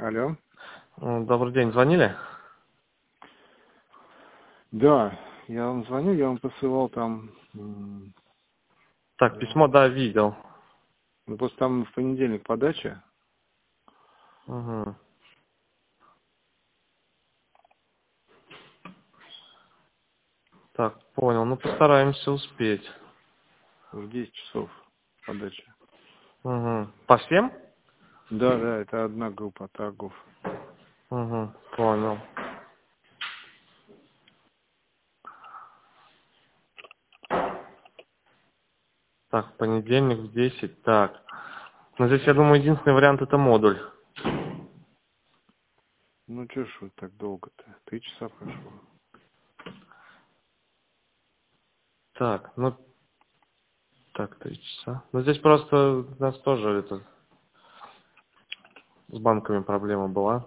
Алло. Добрый день, звонили? Да, я вам звоню, я вам посылал там, Так, письмо, да, видел. ну, просто там в понедельник подача. Угу. Так, понял. Ну, постараемся успеть. В 10 часов подача. Угу. По всем? Да, да, это одна группа торгов. Угу. Понял. Так, понедельник в 10. Так. Ну, здесь, я думаю, единственный вариант это модуль. Ну, чё ж вы так долго-то? 3 часа прошло. Так, ну, так, 3 часа. Ну, здесь просто у нас тоже это, с банками проблема была.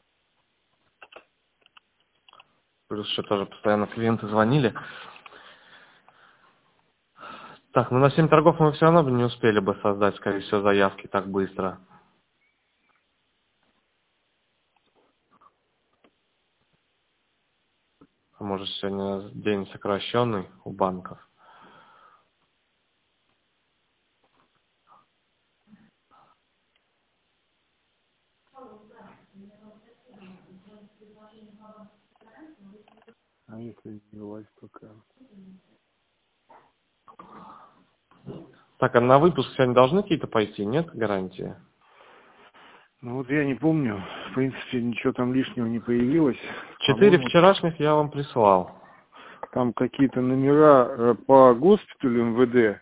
Плюс еще тоже постоянно клиенты звонили. Так, ну на 7 торгов мы все равно бы не успели бы создать, скорее всего, заявки так быстро. А может, сегодня день сокращенный у банков. А если девайс пока? Так, а на выпуск сегодня должны какие-то пойти, нет гарантии? Ну, вот я не помню. В принципе, ничего там лишнего не появилось. 4 По-моему, вчерашних я вам прислал. там какие-то номера по госпиталю МВД.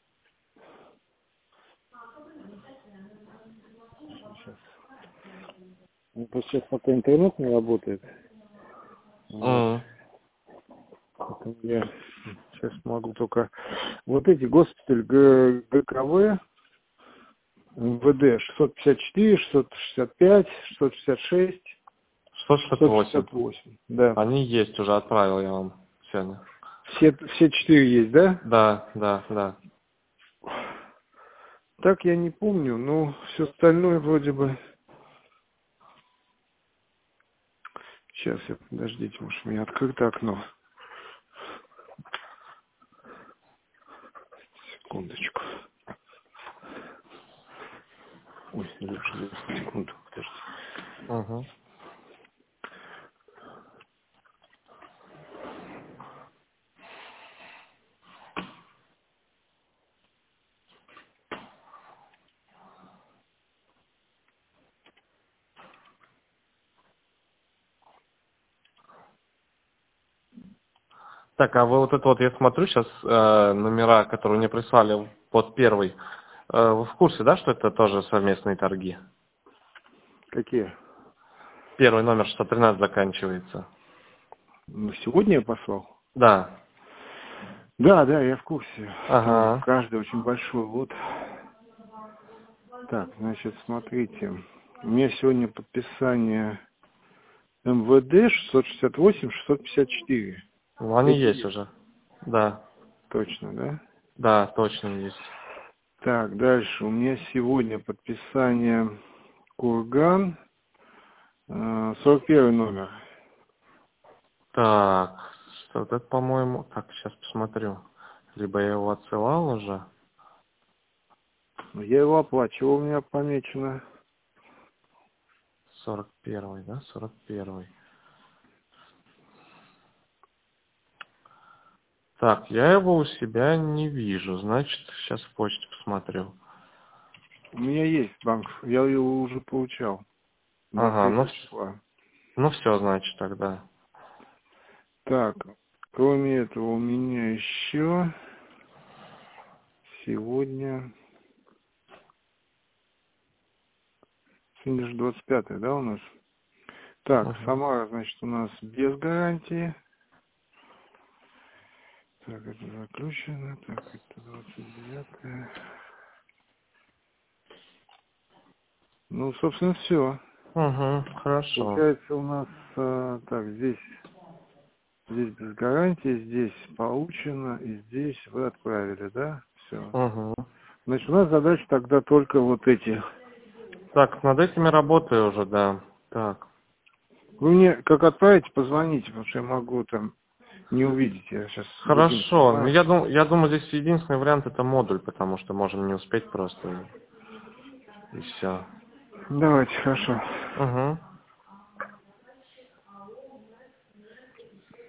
Сейчас. Ну, просто сейчас пока интернет не работает. Вот. М. Поэтому я сейчас могу только... Вот эти госпиталь ГКВ, МВД 654, 665, 666, 168. 668. Да. Они есть уже, отправил я вам сегодня. Все 4 есть, да? Да, да, да. Так я не помню, но все остальное вроде бы... Сейчас, подождите, может, у меня открыто окно. Секундочку. Ой, лучше секунду, подождите. Угу. Так, а вы вот это вот, я смотрю сейчас номера, которые мне прислали под первый. Вы в курсе, да, что это тоже совместные торги? Какие? Первый номер 613 заканчивается. Ну, сегодня я послал? Да. Да, да, я в курсе. Там Ага. каждый очень большой лот. Так, значит, смотрите. У меня сегодня подписание МВД 668-654. Ну, они Эти есть есть. уже. Да. Точно, да? Да, точно есть. Так, дальше. У меня сегодня подписание Курган. 41 номер. Так, что вот это, по-моему... Так, сейчас посмотрю. Либо я его отсылал уже. Я его оплачивал, у меня помечено. 41-й, да? 41-й. Так, я его у себя не вижу. Значит, сейчас в почте посмотрю. У меня есть банк. Я его уже получал. Ага, 23 числа. ну все, значит, тогда. Так, кроме этого у меня еще сегодня... Сегодня же 25, да, у нас? Так, Угу. Самара, значит, у нас без гарантии. Так, это заключено. Так, это 29. Ну, собственно, все. Угу, хорошо. Получается у нас, так, здесь без гарантии, здесь получено, и здесь вы отправили, да? Все. Угу. Значит, у нас задача тогда только вот эти Так, над этими работаю уже, да. Так. Вы мне как отправите, позвоните, потому что я могу там не увидеть. Я сейчас Хорошо. Ну, я думаю, здесь единственный вариант это модуль, потому что можем не успеть просто. И все. Давайте, хорошо. Угу.